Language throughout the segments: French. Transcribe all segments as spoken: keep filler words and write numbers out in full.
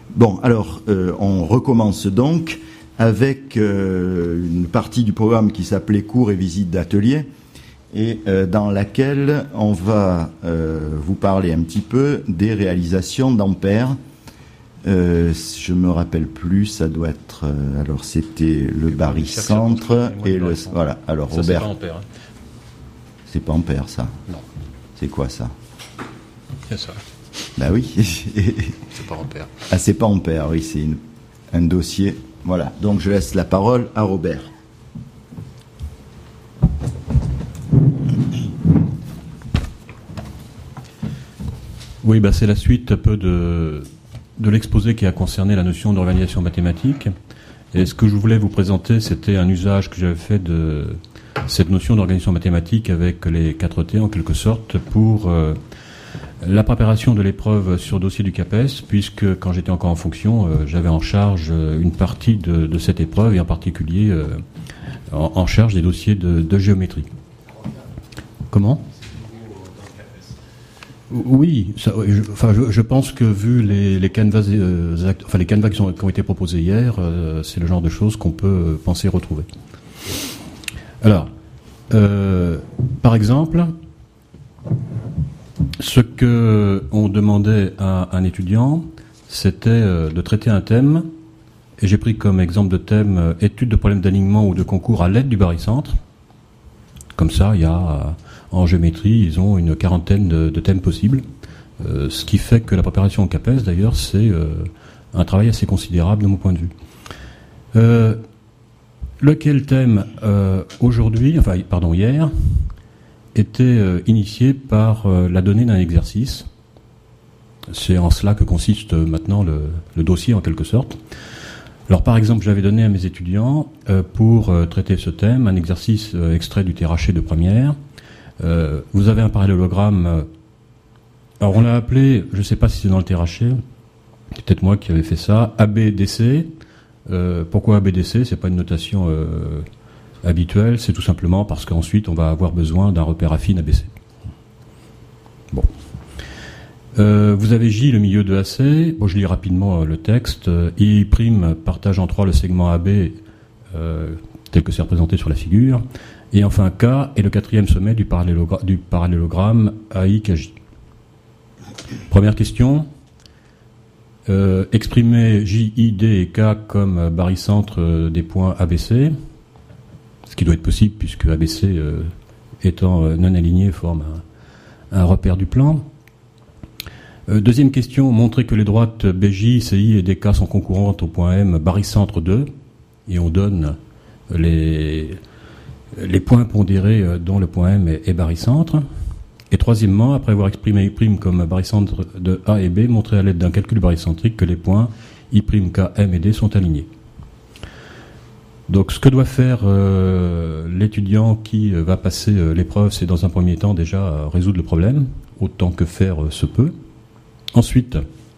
Bon, alors, euh, on recommence donc avec euh, une partie du programme qui s'appelait cours et visites d'atelier, et euh, dans laquelle on va euh, vous parler un petit peu des réalisations d'Ampère. Euh, je me rappelle plus, ça doit être... Euh, alors, c'était le barycentre et le... Voilà, alors ça, Robert... c'est pas Ampère. Hein. C'est pas Ampère, ça. Non. C'est quoi, ça? C'est ça. Bah oui. C'est pas Ampère. Ah, c'est pas Ampère, oui, c'est une, un dossier. Voilà, donc je laisse la parole à Robert. Oui, bah, c'est la suite un peu de, de l'exposé qui a concerné la notion d'organisation mathématique. Et ce que je voulais vous présenter, c'était un usage que j'avais fait de cette notion d'organisation mathématique avec les quatre T, en quelque sorte, pour euh, la préparation de l'épreuve sur dossier du CAPES, puisque quand j'étais encore en fonction, euh, j'avais en charge une partie de, de cette épreuve, et en particulier euh, en, en charge des dossiers de, de géométrie. Comment ? Oui, ça, je, enfin, je, je pense que vu les, les canevas, euh, act, enfin les canevas qui, sont, qui ont été proposés hier, euh, c'est le genre de choses qu'on peut penser retrouver. Alors, euh, par exemple, ce que on demandait à un étudiant, c'était euh, de traiter un thème, et j'ai pris comme exemple de thème euh, étude de problèmes d'alignement ou de concours à l'aide du barycentre. Comme ça, il y a euh, en géométrie, ils ont une quarantaine de, de thèmes possibles, euh, ce qui fait que la préparation au CAPES, d'ailleurs, c'est euh, un travail assez considérable de mon point de vue. Euh, lequel thème euh, aujourd'hui, enfin pardon hier, était euh, initié par euh, la donnée d'un exercice. C'est en cela que consiste euh, maintenant le, le dossier en quelque sorte. Alors par exemple, j'avais donné à mes étudiants euh, pour euh, traiter ce thème un exercice euh, extrait du T R H de première. Euh, vous avez un parallélogramme. Euh, alors on l'a appelé, je ne sais pas si c'est dans le T R H, c'est peut-être moi qui avais fait ça, A B D C. Euh, pourquoi A B D C ? C'est pas une notation euh, habituelle, c'est tout simplement parce qu'ensuite on va avoir besoin d'un repère affine A B C. Bon. Euh, vous avez J, le milieu de A C. Bon, je lis rapidement euh, le texte. Euh, I' partage en trois le segment A B euh, tel que c'est représenté sur la figure. Et enfin K est le quatrième sommet du, parallélogra- du parallélogramme A I K J. Première question. Euh, exprimer J, I, D et K comme barycentre euh, des points A B C, ce qui doit être possible puisque A B C euh, étant euh, non aligné forme un, un repère du plan. Euh, deuxième question, montrer que les droites B J, C I et D K sont concurrentes au point M barycentre deux, et on donne les, les points pondérés dont le point M est, est barycentre. Et troisièmement, après avoir exprimé I' comme barycentre de A et B, montrer à l'aide d'un calcul barycentrique que les points I', K, M et D sont alignés. Donc ce que doit faire euh, l'étudiant qui va passer euh, l'épreuve, c'est dans un premier temps déjà euh, résoudre le problème, autant que faire euh, se peut. Ensuite,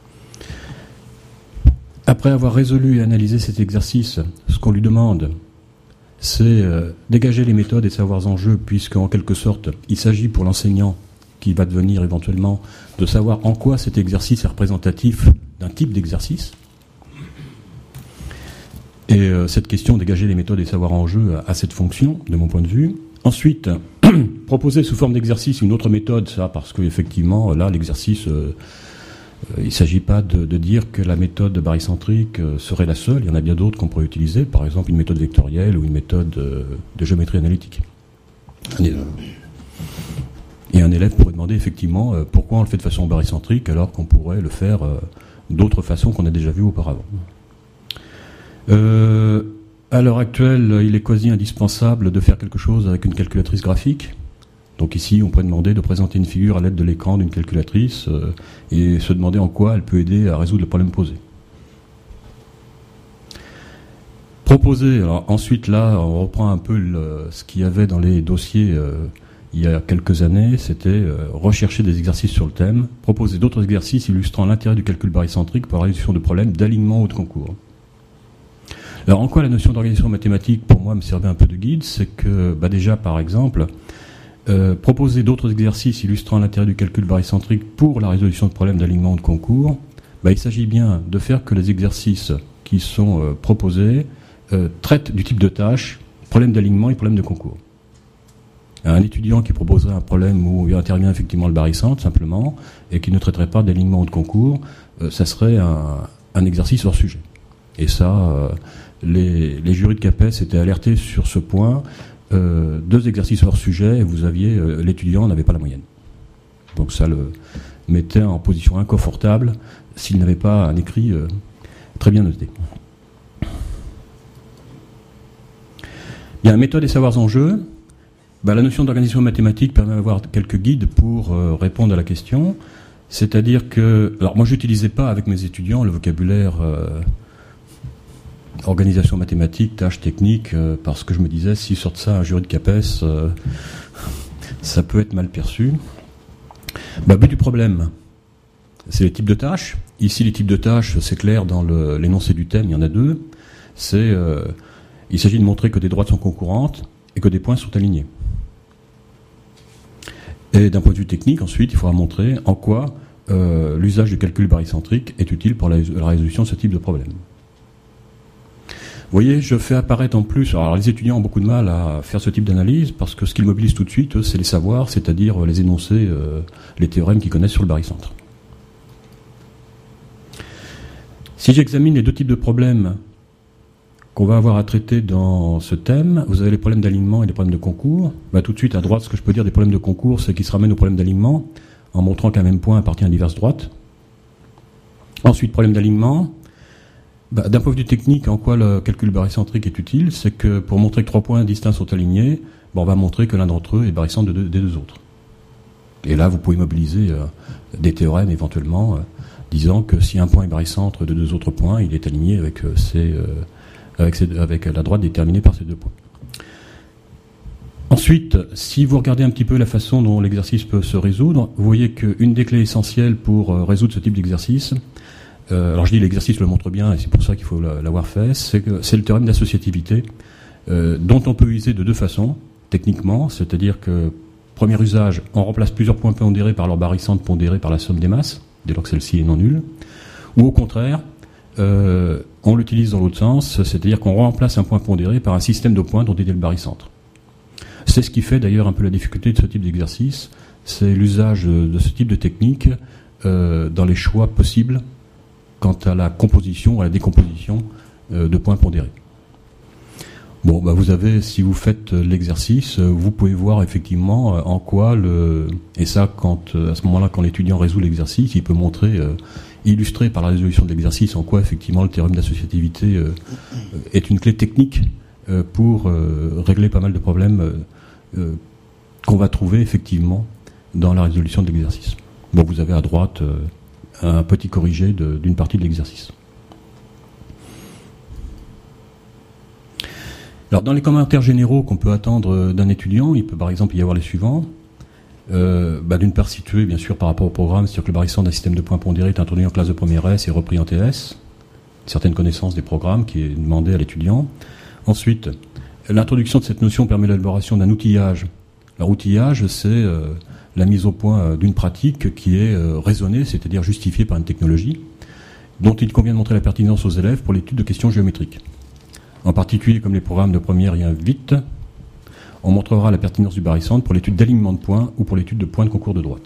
après avoir résolu et analysé cet exercice, ce qu'on lui demande, c'est euh, dégager les méthodes et savoirs en jeu, puisqu'en quelque sorte, il s'agit pour l'enseignant qui va devenir éventuellement de savoir en quoi cet exercice est représentatif d'un type d'exercice. Et euh, cette question, dégager les méthodes et savoirs en jeu, a, a cette fonction, de mon point de vue. Ensuite, proposer sous forme d'exercice une autre méthode, ça, parce qu'effectivement, là, l'exercice... Euh, Il ne s'agit pas de, de dire que la méthode barycentrique serait la seule. Il y en a bien d'autres qu'on pourrait utiliser, par exemple une méthode vectorielle ou une méthode de géométrie analytique. Et un élève pourrait demander effectivement pourquoi on le fait de façon barycentrique alors qu'on pourrait le faire d'autres façons qu'on a déjà vues auparavant. Euh, à l'heure actuelle, il est quasi indispensable de faire quelque chose avec une calculatrice graphique. Donc ici, on pourrait demander de présenter une figure à l'aide de l'écran d'une calculatrice euh, et se demander en quoi elle peut aider à résoudre le problème posé. Proposer, alors ensuite là, on reprend un peu le, ce qu'il y avait dans les dossiers euh, il y a quelques années, c'était euh, rechercher des exercices sur le thème, proposer d'autres exercices illustrant l'intérêt du calcul barycentrique pour la résolution de problèmes d'alignement ou de concours. Alors en quoi la notion d'organisation mathématique, pour moi, me servait un peu de guide, c'est que bah, déjà, par exemple... Euh, proposer d'autres exercices illustrant l'intérêt du calcul barycentrique pour la résolution de problèmes d'alignement ou de concours bah, il s'agit bien de faire que les exercices qui sont euh, proposés euh, traitent du type de tâche, problème d'alignement et problème de concours. Un étudiant qui proposerait un problème où il intervient effectivement le barycentre, simplement, et qui ne traiterait pas d'alignement ou de concours, euh, ça serait un, un exercice hors sujet. Et ça, euh, les, les jurys de CAPES étaient alertés sur ce point. Euh, deux exercices hors sujet, et vous aviez, euh, l'étudiant n'avait pas la moyenne. Donc ça le mettait en position inconfortable s'il n'avait pas un écrit euh, très bien noté. Bien, méthode et savoirs en jeu. Ben, la notion d'organisation mathématique permet d'avoir quelques guides pour euh, répondre à la question. C'est-à-dire que... Alors moi, je n'utilisais pas avec mes étudiants le vocabulaire euh, organisation mathématique, tâches techniques, euh, parce que je me disais, s'ils sortent ça à un jury de CAPES, euh, ça peut être mal perçu. Ben, but du problème, c'est les types de tâches. Ici, les types de tâches, c'est clair, dans le, l'énoncé du thème, il y en a deux. C'est, euh, il s'agit de montrer que des droites sont concurrentes et que des points sont alignés. Et d'un point de vue technique, ensuite, il faudra montrer en quoi euh, l'usage du calcul barycentrique est utile pour la, la résolution de ce type de problème. Vous voyez, je fais apparaître en plus... Alors, les étudiants ont beaucoup de mal à faire ce type d'analyse, parce que ce qu'ils mobilisent tout de suite, eux, c'est les savoirs, c'est-à-dire les énoncés, euh, les théorèmes qu'ils connaissent sur le barycentre. Si j'examine les deux types de problèmes qu'on va avoir à traiter dans ce thème, vous avez les problèmes d'alignement et les problèmes de concours. Bah, tout de suite, à droite, ce que je peux dire des problèmes de concours, c'est qu'ils se ramènent aux problèmes d'alignement, en montrant qu'un même point appartient à diverses droites. Ensuite, problème d'alignement. Bah, d'un point de vue technique, en quoi le calcul barycentrique est utile, c'est que pour montrer que trois points distincts sont alignés, bah, on va montrer que l'un d'entre eux est barycentre de deux, des deux autres. Et là, vous pouvez mobiliser euh, des théorèmes éventuellement, euh, disant que si un point est barycentre de deux autres points, il est aligné avec euh, ces... Euh, Avec, ces, avec la droite déterminée par ces deux points. Ensuite, si vous regardez un petit peu la façon dont l'exercice peut se résoudre, vous voyez qu'une des clés essentielles pour euh, résoudre ce type d'exercice, euh, alors je dis l'exercice le montre bien et c'est pour ça qu'il faut l'avoir fait, c'est que c'est le théorème d'associativité euh, dont on peut user de deux façons, techniquement, c'est-à-dire que, premier usage, on remplace plusieurs points pondérés par leur barycentre pondéré par la somme des masses, dès lors que celle-ci est non nulle, ou au contraire, Euh, on l'utilise dans l'autre sens, c'est-à-dire qu'on remplace un point pondéré par un système de points dont est le barycentre. C'est ce qui fait d'ailleurs un peu la difficulté de ce type d'exercice, c'est l'usage de, de ce type de technique euh, dans les choix possibles quant à la composition, à la décomposition euh, de points pondérés. Bon, bah vous avez, si vous faites l'exercice, vous pouvez voir effectivement en quoi le... Et ça, quand à ce moment-là, quand l'étudiant résout l'exercice, il peut montrer... Euh, illustré par la résolution de l'exercice en quoi effectivement le théorème d'associativité euh, est une clé technique euh, pour euh, régler pas mal de problèmes euh, euh, qu'on va trouver effectivement dans la résolution de l'exercice. Bon, vous avez à droite euh, un petit corrigé de, d'une partie de l'exercice. Alors dans les commentaires généraux qu'on peut attendre d'un étudiant, il peut par exemple y avoir les suivants. Euh, bah, d'une part situé bien sûr par rapport au programme, c'est-à-dire que le barycentre d'un système de points pondérés est introduit en classe de première S et repris en T S, certaines connaissances des programmes qui est demandée à l'étudiant. Ensuite, l'introduction de cette notion permet l'élaboration d'un outillage. Alors outillage, c'est euh, la mise au point euh, d'une pratique qui est euh, raisonnée, c'est-à-dire justifiée par une technologie, dont il convient de montrer la pertinence aux élèves pour l'étude de questions géométriques. En particulier, comme les programmes de première y invitent, on montrera la pertinence du barycentre pour l'étude d'alignement de points ou pour l'étude de points de concours de droite.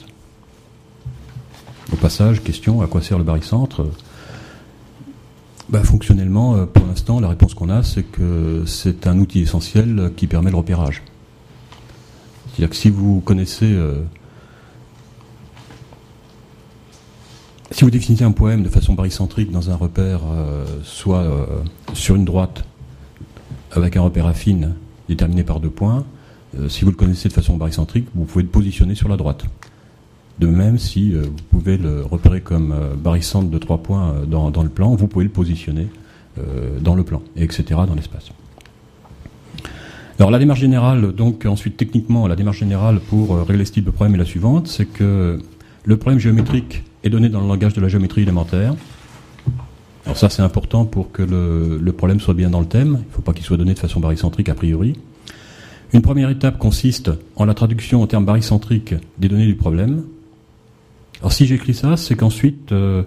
Au passage, question, à quoi sert le barycentre ? Ben, fonctionnellement, pour l'instant, la réponse qu'on a, c'est que c'est un outil essentiel qui permet le repérage. C'est-à-dire que si vous connaissez... Euh, si vous définissez un poème de façon barycentrique dans un repère, euh, soit euh, sur une droite, avec un repère affine, déterminé par deux points, euh, si vous le connaissez de façon barycentrique, vous pouvez le positionner sur la droite. De même, si euh, vous pouvez le repérer comme euh, barycentre de trois points euh, dans, dans le plan, vous pouvez le positionner euh, dans le plan, et cetera dans l'espace. Alors la démarche générale, donc ensuite techniquement, la démarche générale pour euh, régler ce type de problème est la suivante, c'est que le problème géométrique est donné dans le langage de la géométrie élémentaire. Alors ça, c'est important pour que le, le problème soit bien dans le thème. Il ne faut pas qu'il soit donné de façon barycentrique a priori. Une première étape consiste en la traduction en termes barycentriques des données du problème. Alors si j'écris ça, c'est qu'ensuite, euh,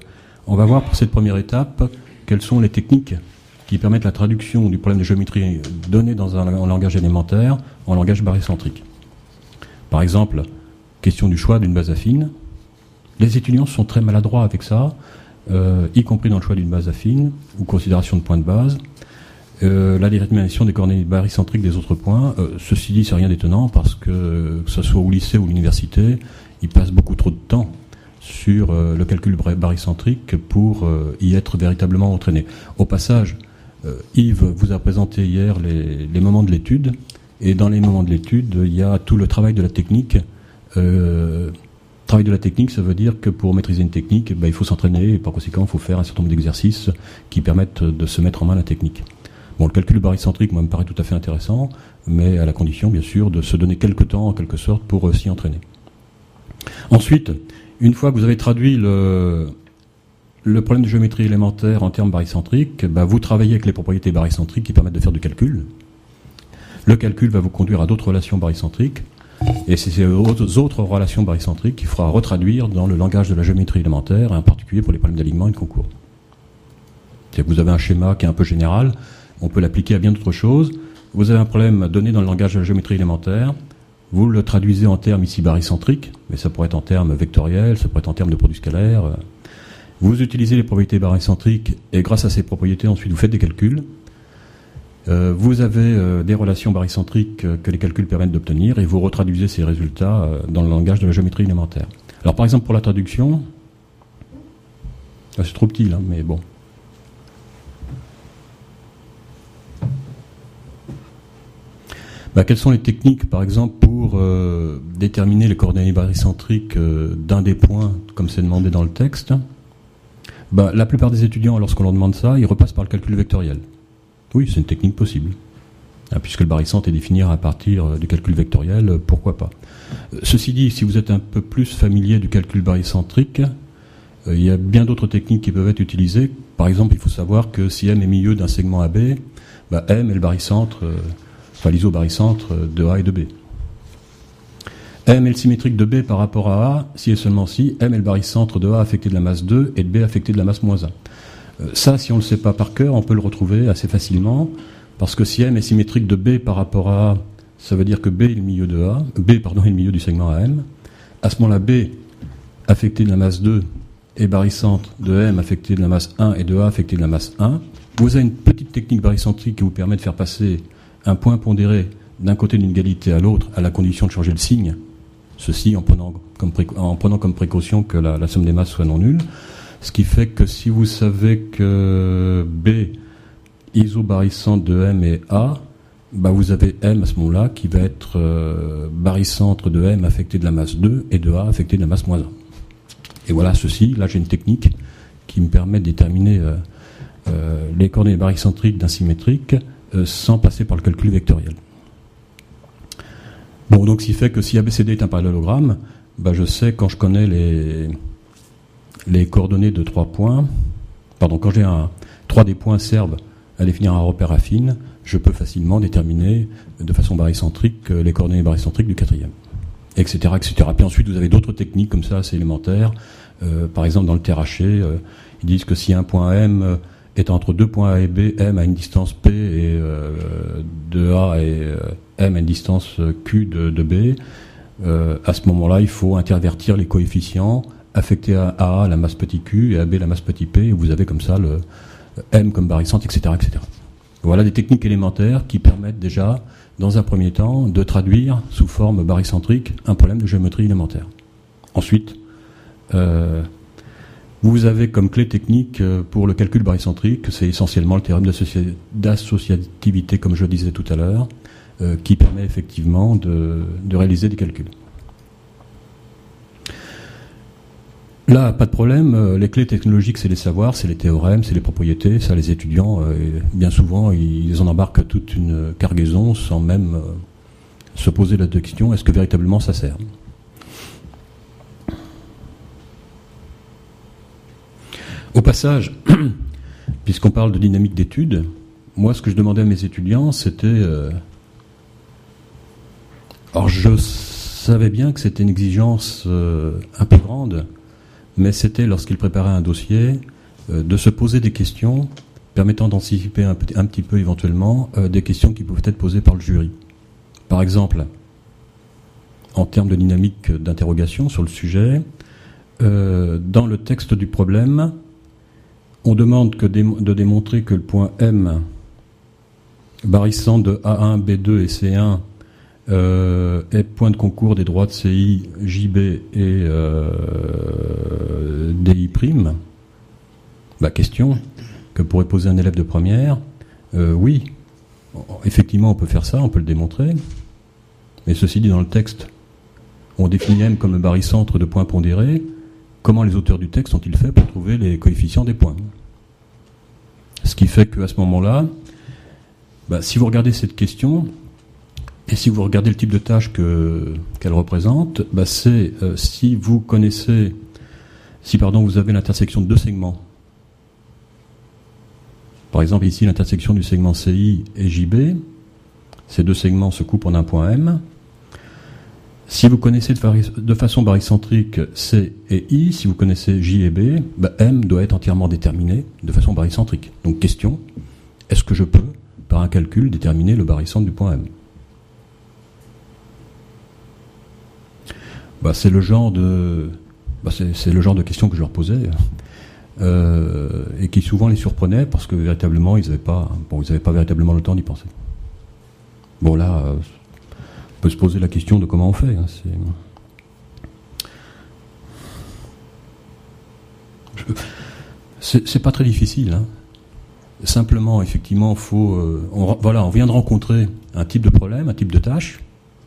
on va voir pour cette première étape quelles sont les techniques qui permettent la traduction du problème de géométrie donné dans un, un langage élémentaire en langage barycentrique. Par exemple, question du choix d'une base affine. Les étudiants sont très maladroits avec ça, euh, y compris dans le choix d'une base affine ou considération de point de base. Euh, la détermination des coordonnées barycentriques des autres points, euh, ceci dit, c'est rien d'étonnant parce que, que ce soit au lycée ou à l'université, ils passent beaucoup trop de temps sur euh, le calcul barycentrique pour euh, y être véritablement entraînés. Au passage, euh, Yves vous a présenté hier les, les moments de l'étude, et dans les moments de l'étude, il y a tout le travail de la technique. Euh, travail de la technique, ça veut dire que pour maîtriser une technique, ben, il faut s'entraîner, et par conséquent, il faut faire un certain nombre d'exercices qui permettent de se mettre en main la technique. Bon, le calcul barycentrique, moi, me paraît tout à fait intéressant, mais à la condition, bien sûr, de se donner quelques temps, en quelque sorte, pour euh, s'y entraîner. Ensuite, une fois que vous avez traduit le, le problème de géométrie élémentaire en termes barycentriques, bah, vous travaillez avec les propriétés barycentriques qui permettent de faire du calcul. Le calcul va vous conduire à d'autres relations barycentriques, et c'est ces autres relations barycentriques qu'il faudra retraduire dans le langage de la géométrie élémentaire, et en particulier pour les problèmes d'alignement et de concours. C'est que vous avez un schéma qui est un peu général, on peut l'appliquer à bien d'autres choses. Vous avez un problème donné dans le langage de la géométrie élémentaire, vous le traduisez en termes ici barycentriques, mais ça pourrait être en termes vectoriels, ça pourrait être en termes de produits scalaires. Vous utilisez les propriétés barycentriques, et grâce à ces propriétés, ensuite, vous faites des calculs. Euh, vous avez euh, des relations barycentriques euh, que les calculs permettent d'obtenir, et vous retraduisez ces résultats euh, dans le langage de la géométrie élémentaire. Alors, par exemple, pour la traduction, là, c'est trop petit, là, mais bon. Bah, quelles sont les techniques, par exemple, pour euh, déterminer les coordonnées barycentriques euh, d'un des points, comme c'est demandé dans le texte? Bah, la plupart des étudiants, lorsqu'on leur demande ça, ils repassent par le calcul vectoriel. Oui, c'est une technique possible. Ah, puisque le barycentre est défini à partir euh, du calcul vectoriel, euh, pourquoi pas. Euh, ceci dit, si vous êtes un peu plus familier du calcul barycentrique, euh, il y a bien d'autres techniques qui peuvent être utilisées. Par exemple, il faut savoir que si M est milieu d'un segment A B, bah, M est le barycentre... Euh, enfin l'isobarycentre de A et de B. M est le symétrique de B par rapport à A, si et seulement si M est le barycentre de A affecté de la masse deux et de B affecté de la masse moins un. Euh, ça, si on ne le sait pas par cœur, on peut le retrouver assez facilement, parce que si M est symétrique de B par rapport à A, ça veut dire que B est le milieu de A, B pardon, est le milieu du segment A M. À ce moment-là, B affecté de la masse deux est barycentre de M affecté de la masse un et de A affecté de la masse un. Vous avez une petite technique barycentrique qui vous permet de faire passer un point pondéré d'un côté d'une égalité à l'autre à la condition de changer le signe, ceci en prenant comme, pré- en prenant comme précaution que la, la somme des masses soit non nulle, ce qui fait que si vous savez que B isobarycentre de M est A, bah vous avez M à ce moment-là qui va être euh, barycentre de M affecté de la masse deux et de A affecté de la masse moins un. Et voilà, ceci, là j'ai une technique qui me permet de déterminer euh, euh, les coordonnées barycentriques d'un symétrique Euh, sans passer par le calcul vectoriel. Bon, donc, ce qui fait que si A B C D est un parallélogramme, bah, je sais quand je connais les, les coordonnées de trois points, pardon, quand j'ai un, trois des points servent à définir un repère affine, je peux facilement déterminer de façon barycentrique les coordonnées barycentriques du quatrième, et cetera, et cetera. Puis ensuite, vous avez d'autres techniques comme ça, assez élémentaires. Euh, par exemple, dans le T R H, euh, ils disent que si un point M euh, est entre deux points A et B, M a une distance P et euh, de A et euh, M a une distance Q de, de B. Euh, à ce moment-là, il faut intervertir les coefficients, affecter à A la masse petit q et à B la masse petit p, et vous avez comme ça le M comme barycentre, et cetera, et cetera. Voilà des techniques élémentaires qui permettent déjà, dans un premier temps, de traduire sous forme barycentrique un problème de géométrie élémentaire. Ensuite, euh, vous avez comme clé technique pour le calcul barycentrique, c'est essentiellement le théorème d'associativité, comme je le disais tout à l'heure, euh, qui permet effectivement de, de réaliser des calculs. Là, pas de problème, les clés technologiques, c'est les savoirs, c'est les théorèmes, c'est les propriétés, ça les étudiants, euh, bien souvent, ils en embarquent toute une cargaison sans même euh, se poser la question, est-ce que véritablement ça sert ? Au passage, puisqu'on parle de dynamique d'études, moi ce que je demandais à mes étudiants, c'était... Euh, alors je savais bien que c'était une exigence euh, un peu grande, mais c'était lorsqu'ils préparaient un dossier, euh, de se poser des questions permettant d'anticiper un, un petit peu éventuellement euh, des questions qui peuvent être posées par le jury. Par exemple, en termes de dynamique d'interrogation sur le sujet, euh, dans le texte du problème, on demande que dé- de démontrer que le point M, barrissant de A un, B deux et C un, euh, est point de concours des droits de C I, J B et euh, D I'. Bah, question que pourrait poser un élève de première. Euh, oui, effectivement, on peut faire ça, on peut le démontrer. Mais ceci dit, dans le texte, on définit M comme le barycentre de points pondérés. Comment les auteurs du texte ont-ils fait pour trouver les coefficients des points? Ce qui fait qu'à ce moment-là, bah, si vous regardez cette question, et si vous regardez le type de tâche que, qu'elle représente, bah, c'est euh, si vous connaissez, si pardon, vous avez l'intersection de deux segments. Par exemple, ici, l'intersection du segment C I et J B, ces deux segments se coupent en un point M. Si vous connaissez de, vari- de façon barycentrique C et I, si vous connaissez J et B, bah M doit être entièrement déterminé de façon barycentrique. Donc question, est-ce que je peux, par un calcul, déterminer le barycentre du point M? Bah, c'est le genre de, bah, c'est, c'est le genre de questions que je leur posais, euh, et qui souvent les surprenaient parce que véritablement ils n'avaient pas, bon, ils n'avaient pas véritablement le temps d'y penser. Bon là. Euh, On peut se poser la question de comment on fait. Hein, c'est... Je... C'est, c'est pas très difficile. Hein. Simplement, effectivement, faut, euh, on, voilà, on vient de rencontrer un type de problème, un type de tâche.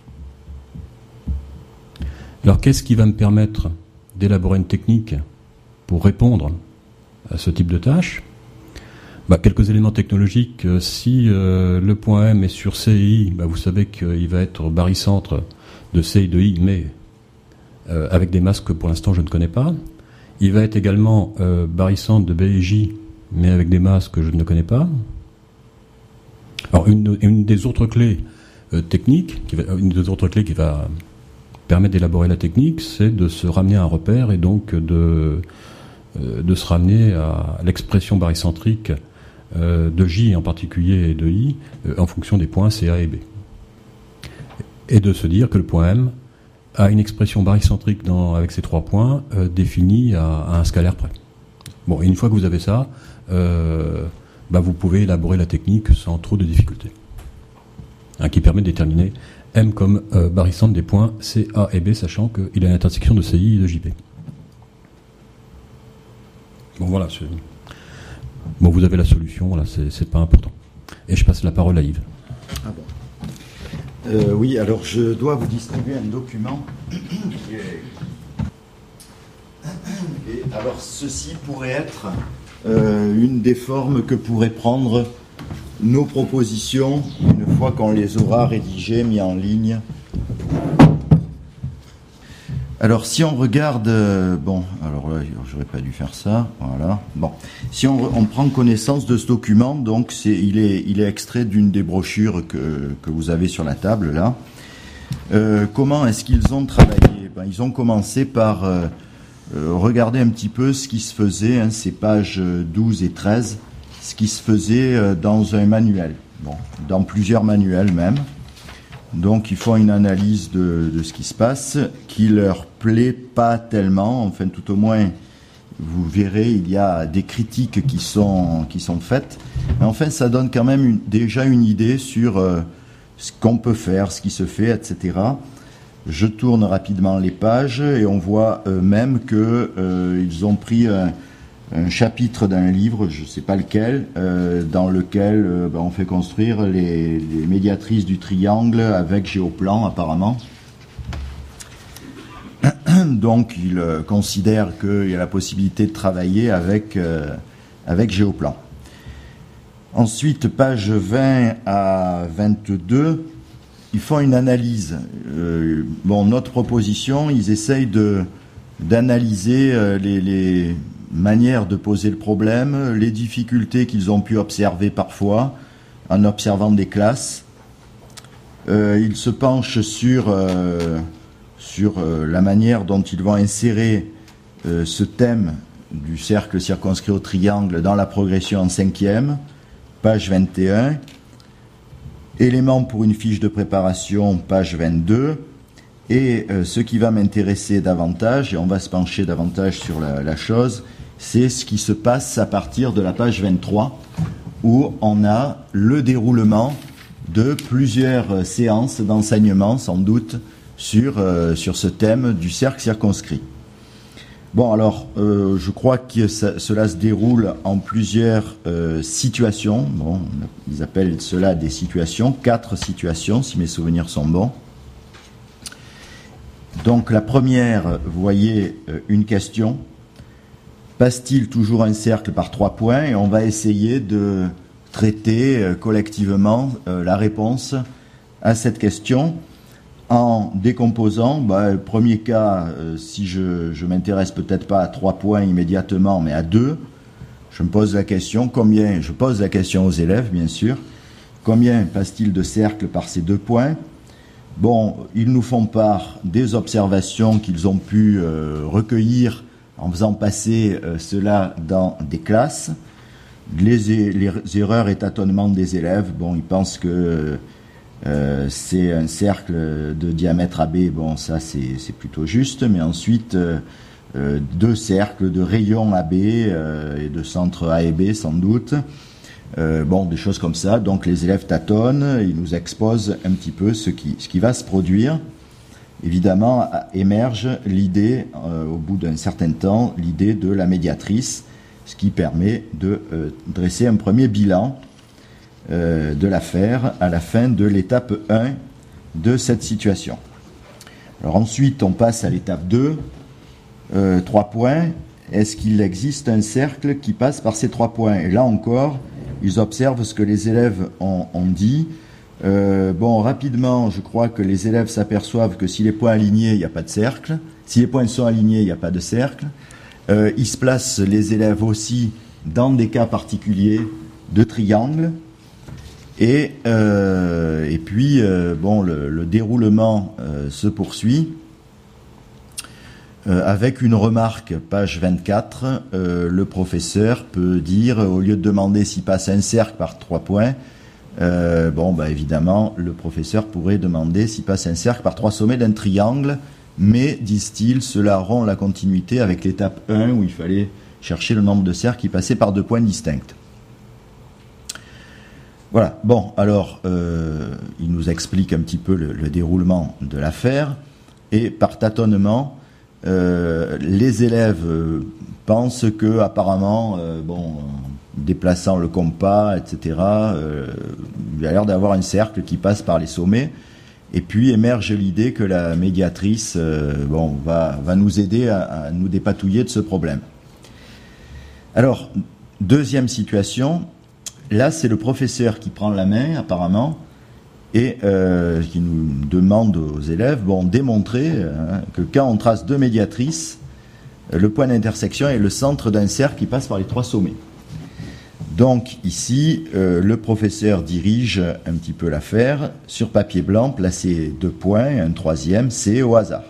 Alors, qu'est-ce qui va me permettre d'élaborer une technique pour répondre à ce type de tâche? Bah, quelques éléments technologiques. Si euh, le point M est sur C et I, bah, vous savez qu'il va être barycentre de C et de I, mais euh, avec des masses que pour l'instant je ne connais pas. Il va être également euh, barycentre de B et J, mais avec des masses que je ne connais pas. Alors une, une des autres clés euh, techniques, qui va, une des autres clés qui va permettre d'élaborer la technique, c'est de se ramener à un repère et donc de, euh, de se ramener à l'expression barycentrique Euh, de J en particulier et de I euh, en fonction des points C, A et B. Et de se dire que le point M a une expression barycentrique dans, avec ces trois points euh, définie à, à un scalaire près. Bon, et une fois que vous avez ça, euh, bah vous pouvez élaborer la technique sans trop de difficultés. Hein, qui permet de déterminer M comme euh, barycentre des points C, A et B, sachant qu'il a une intersection de C I et de J B. Bon, voilà, c'est... Bon, vous avez la solution, là, c'est, c'est pas important. Et je passe la parole à Yves. Ah bon. Euh, oui, alors je dois vous distribuer un document. Et alors, ceci pourrait être euh, une des formes que pourraient prendre nos propositions une fois qu'on les aura rédigées, mis en ligne. Alors, si on regarde, euh, bon, alors là, j'aurais pas dû faire ça, voilà. Bon, si on, on prend connaissance de ce document, donc c'est, il est, il est extrait d'une des brochures que que vous avez sur la table là. Euh, comment est-ce qu'ils ont travaillé? Ben, ils ont commencé par euh, euh, regarder un petit peu ce qui se faisait, hein, ces pages douze et treize, ce qui se faisait euh, dans un manuel, bon, dans plusieurs manuels même. Donc ils font une analyse de, de ce qui se passe, qui leur plaît pas tellement, enfin tout au moins vous verrez il y a des critiques qui sont qui sont faites, mais enfin ça donne quand même une, déjà une idée sur euh, ce qu'on peut faire, ce qui se fait, et cetera. Je tourne rapidement les pages et on voit euh, même que euh, ils ont pris un, un chapitre d'un livre, je ne sais pas lequel, euh, dans lequel euh, ben, on fait construire les, les médiatrices du triangle avec géoplan apparemment. Donc il euh, considère qu'il y a la possibilité de travailler avec, euh, avec géoplan. Ensuite, page vingt à vingt-deux, ils font une analyse. Euh, bon, notre proposition, ils essayent de, d'analyser euh, les... les manière de poser le problème, les difficultés qu'ils ont pu observer parfois en observant des classes. Euh, ils se penchent sur, euh, sur euh, la manière dont ils vont insérer euh, ce thème du cercle circonscrit au triangle dans la progression en cinquième, page vingt et un. Éléments pour une fiche de préparation, page vingt-deux. Et euh, ce qui va m'intéresser davantage, et on va se pencher davantage sur la, la chose, c'est ce qui se passe à partir de la page vingt-trois, où on a le déroulement de plusieurs séances d'enseignement, sans doute, sur, euh, sur ce thème du cercle circonscrit. Bon, alors, euh, je crois que ça, cela se déroule en plusieurs euh, situations. Bon, ils appellent cela des situations, quatre situations, si mes souvenirs sont bons. Donc, la première, vous voyez, euh, une question. Passe-t-il toujours un cercle par trois points? Et on va essayer de traiter euh, collectivement euh, la réponse à cette question en décomposant. Bah, le premier cas, euh, si je je m'intéresse peut-être pas à trois points immédiatement, mais à deux, je me pose la question, combien, je pose la question aux élèves, bien sûr, combien passe-t-il de cercles par ces deux points? Bon, ils nous font part des observations qu'ils ont pu euh, recueillir en faisant passer euh, cela dans des classes. Les, les erreurs et tâtonnements des élèves, bon, ils pensent que euh, c'est un cercle de diamètre A B, bon, ça c'est, c'est plutôt juste, mais ensuite euh, euh, deux cercles de rayons A B euh, et de centre A et B sans doute. Euh, bon, des choses comme ça. Donc les élèves tâtonnent, ils nous exposent un petit peu ce qui, ce qui va se produire. Évidemment, émerge l'idée, euh, au bout d'un certain temps, l'idée de la médiatrice, ce qui permet de euh, dresser un premier bilan euh, de l'affaire à la fin de l'étape un de cette situation. Alors ensuite, on passe à l'étape deux. Euh, trois points. Est-ce qu'il existe un cercle qui passe par ces trois points? Et là encore, ils observent ce que les élèves ont, ont dit. Euh, bon, rapidement, je crois que les élèves s'aperçoivent que si les points alignés, il n'y a pas de cercle. Si les points sont alignés, il n'y a pas de cercle. Euh, ils se placent, les élèves aussi, dans des cas particuliers de triangle. Et, euh, et puis, euh, bon, le, le déroulement euh, se poursuit. Euh, avec une remarque, page vingt-quatre, euh, le professeur peut dire, au lieu de demander s'il passe un cercle par trois points, euh, bon, bah évidemment, le professeur pourrait demander s'il passe un cercle par trois sommets d'un triangle, mais, disent-ils, cela rompt la continuité avec l'étape un où il fallait chercher le nombre de cercles qui passaient par deux points distincts. Voilà, bon, alors, euh, il nous explique un petit peu le, le déroulement de l'affaire, et par tâtonnement, Euh, les élèves euh, pensent que apparemment, euh, bon, déplaçant le compas, et cetera, euh, il y a l'air d'avoir un cercle qui passe par les sommets. Et puis émerge l'idée que la médiatrice, euh, bon, va va nous aider à, à nous dépatouiller de ce problème. Alors, deuxième situation, là c'est le professeur qui prend la main apparemment. Et euh, qui nous demande aux élèves, bon, démontrer hein, que quand on trace deux médiatrices, le point d'intersection est le centre d'un cercle qui passe par les trois sommets. Donc ici, euh, le professeur dirige un petit peu l'affaire. Sur papier blanc, placer deux points, un troisième, c'est au hasard.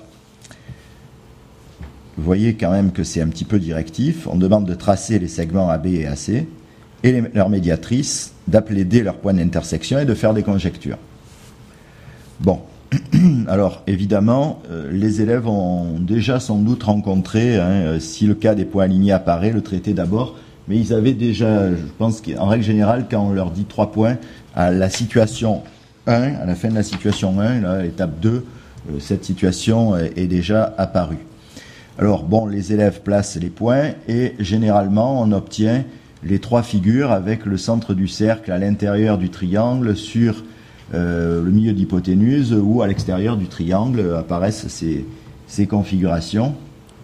Vous voyez quand même que c'est un petit peu directif. On demande de tracer les segments A B et A C, et les, leurs médiatrices, d'appeler D leur point d'intersection et de faire des conjectures. Bon, alors évidemment, euh, les élèves ont déjà sans doute rencontré, hein, euh, si le cas des points alignés apparaît, le traiter d'abord, mais ils avaient déjà, je pense qu'en règle générale, quand on leur dit trois points, à la situation un, à la fin de la situation un, là, étape deux, euh, cette situation est, est déjà apparue. Alors bon, les élèves placent les points et généralement on obtient les trois figures avec le centre du cercle à l'intérieur du triangle sur euh, le milieu d'hypoténuse ou à l'extérieur du triangle apparaissent ces, ces configurations.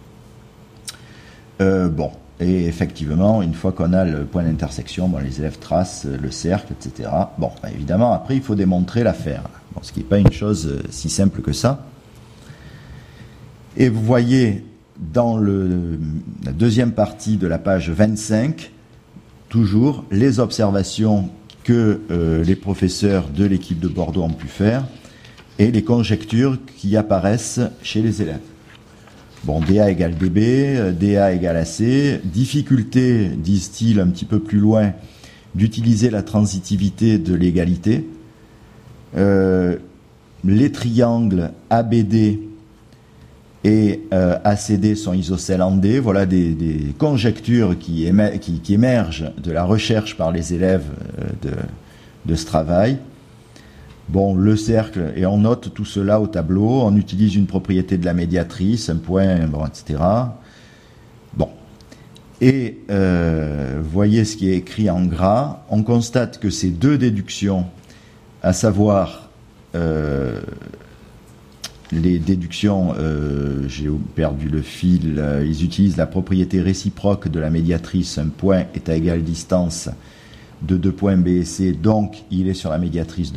Euh, bon, et effectivement, une fois qu'on a le point d'intersection, bon, les élèves tracent le cercle, et cetera. Bon, bah, évidemment, après, il faut démontrer l'affaire, bon, ce qui n'est pas une chose si simple que ça. Et vous voyez dans le, la deuxième partie de la page vingt-cinq, toujours les observations que euh, les professeurs de l'équipe de Bordeaux ont pu faire et les conjectures qui apparaissent chez les élèves. Bon, D A égale D B, D A égale A C. Difficulté, disent-ils un petit peu plus loin, d'utiliser la transitivité de l'égalité. Euh, les triangles A B D et euh, A C D sont isocèles en D. Voilà des, des conjectures qui, émer, qui, qui émergent de la recherche par les élèves de, de ce travail. Bon, le cercle, et on note tout cela au tableau, on utilise une propriété de la médiatrice, un point, bon, et cetera. Bon. Et euh, voyez ce qui est écrit en gras. On constate que ces deux déductions, à savoir euh, les déductions, euh, j'ai perdu le fil, euh, ils utilisent la propriété réciproque de la médiatrice, un point est à égale distance de deux points B et C, donc il est sur la médiatrice de